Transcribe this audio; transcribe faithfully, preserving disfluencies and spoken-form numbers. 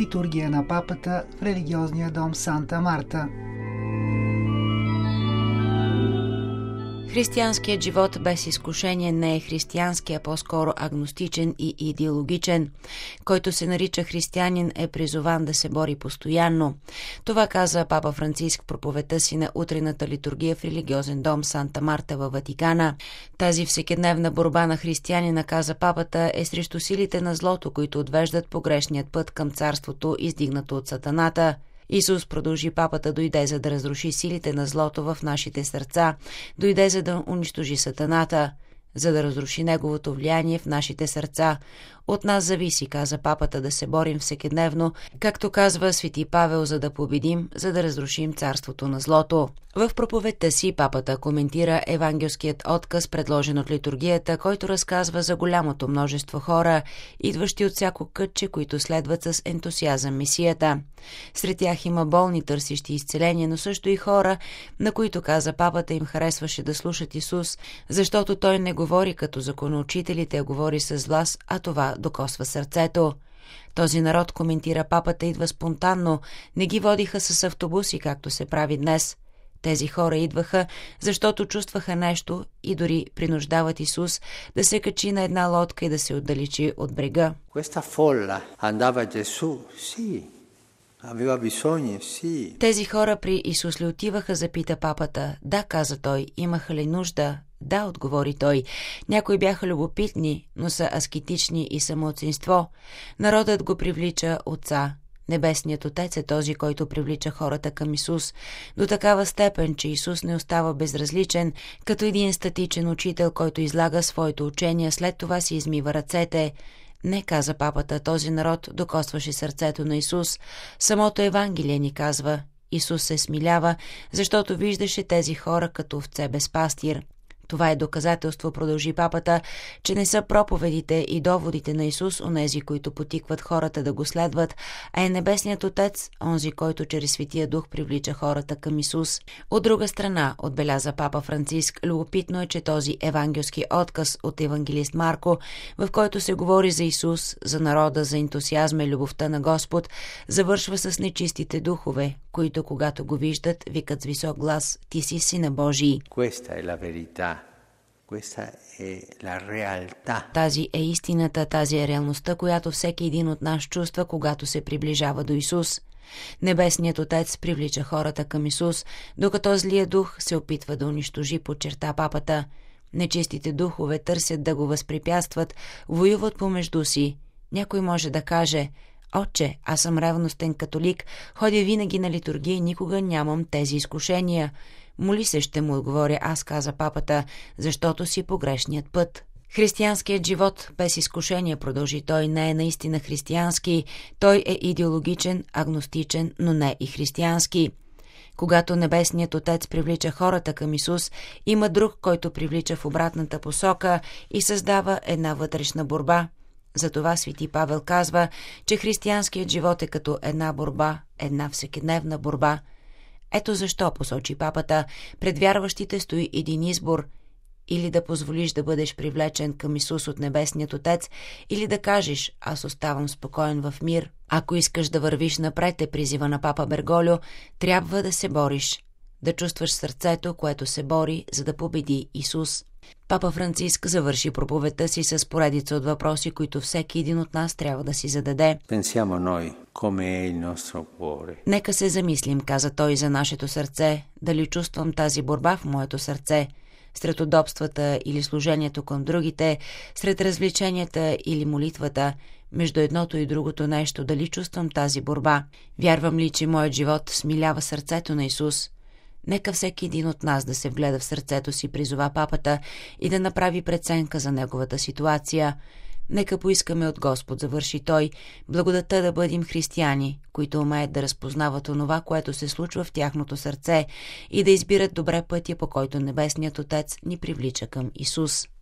литургия на папата в религиозния дом Санта Марта. Християнският живот без изкушение не е християнски, а по-скоро агностичен и идеологичен. Който се нарича християнин е призован да се бори постоянно. Това каза папа Франциск в проповедта си на утрената литургия в религиозен дом Санта Марта във Ватикана. Тази всекидневна борба на християнина, каза папата, е срещу силите на злото, които отвеждат погрешният път към царството, издигнато от сатаната. Исус, продължи папата, дойде за да разруши силите на злото в нашите сърца, дойде за да унищожи сатаната, за да разруши неговото влияние в нашите сърца. От нас зависи, каза папата, да се борим всекидневно, както казва свети Павел, за да победим, за да разрушим царството на злото. В проповедта си папата коментира евангелският отказ, предложен от литургията, който разказва за голямото множество хора, идващи от всяко кътче, които следват с ентусиазъм Месията. Сред тях има болни, търсещи изцеление, но също и хора, на които, каза папата, им харесваше да слушат Исус, защото той не говори като законоучителите, а говори с глас, а това докосва сърцето. Този народ, коментира папата, идва спонтанно, не ги водиха с автобуси, както се прави днес. Тези хора идваха, защото чувстваха нещо и дори принуждават Исус да се качи на една лодка и да се отдалечи от брега. Тези хора при Исус ли отиваха, запита папата. Да, каза той. Имаха ли нужда? Да, отговори той. Някои бяха любопитни, но са аскетични и са малцинство. Народът го привлича Отца. Небесният Отец е този, който привлича хората към Исус до такава степен, че Исус не остава безразличен, като един статичен учител, който излага своето учение, след това си измива ръцете. Не, каза папата, този народ докосваше сърцето на Исус. Самото Евангелие ни казва, Исус се смилява, защото виждаше тези хора като овце без пастир. Това е доказателство, продължи папата, че не са проповедите и доводите на Исус онези, които потикват хората да го следват, а е Небесният Отец, онзи, който чрез Светия Дух привлича хората към Исус. От друга страна, отбеляза папа Франциск, любопитно е, че този евангелски отказ от евангелист Марко, в който се говори за Исус, за народа, за ентусиазма и любовта на Господ, завършва с нечистите духове, които, когато го виждат, викат с висок глас: Ти си Сина Божий. Тази е истината, тази е реалността, която всеки един от нас чувства, когато се приближава до Исус. Небесният Отец привлича хората към Исус, докато злият дух се опитва да унищожи, подчерта папата. Нечистите духове търсят да го възпрепятстват, воюват помежду си. Някой може да каже: Отче, аз съм ревностен католик, ходя винаги на литургия и никога нямам тези изкушения. Моли се, ще му отговоря аз, каза папата, защото си по грешният път. Християнският живот без изкушение, продължи той, не е наистина християнски. Той е идеологичен, агностичен, но не и християнски. Когато Небесният Отец привлича хората към Исус, има друг, който привлича в обратната посока и създава една вътрешна борба. Затова свети Павел казва, че християнският живот е като една борба, една всекидневна борба. Ето защо, посочи папата, пред вярващите стои един избор: или да позволиш да бъдеш привлечен към Исус от Небесният Отец, или да кажеш: аз оставам спокоен в мир. Ако искаш да вървиш напред, е призива на папа Берголио, трябва да се бориш, да чувстваш сърцето, което се бори, за да победи Исус. Папа Франциск завърши проповедта си с поредица от въпроси, които всеки един от нас трябва да си зададе. Нека се замислим, каза той, за нашето сърце, дали чувствам тази борба в моето сърце, сред удобствата или служението към другите, сред развлеченията или молитвата, между едното и другото нещо, дали чувствам тази борба. Вярвам ли, че моят живот смилява сърцето на Исус? Нека всеки един от нас да се вгледа в сърцето си, призова папата, и да направи преценка за неговата ситуация. Нека поискаме от Господ, завърши той, благодата да бъдем християни, които умеят да разпознават онова, което се случва в тяхното сърце, и да избират добре пътя, по който Небесният Отец ни привлича към Исус.